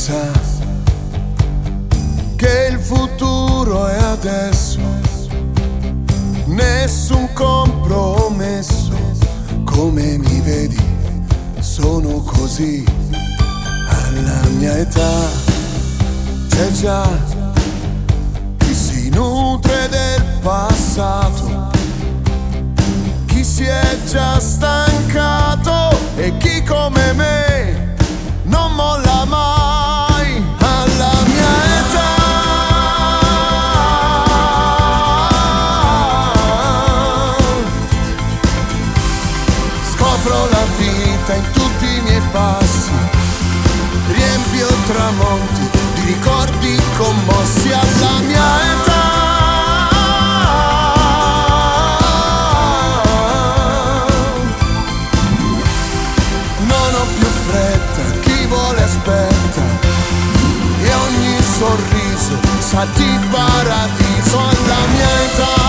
sa che il futuro è adesso, nessun compromesso. Come mi vedi, sono così. Alla mia età c'è già chi si nutre del passato, chi si è già stancato e chi come me non molla mai. Alla mia età scopro la vita in tutti i miei passi, riempio tramonti di ricordi commossi. Alla mia età non ho più fretta, chi vuole aspetta, e ogni sorriso sa di paradiso. Alla mia età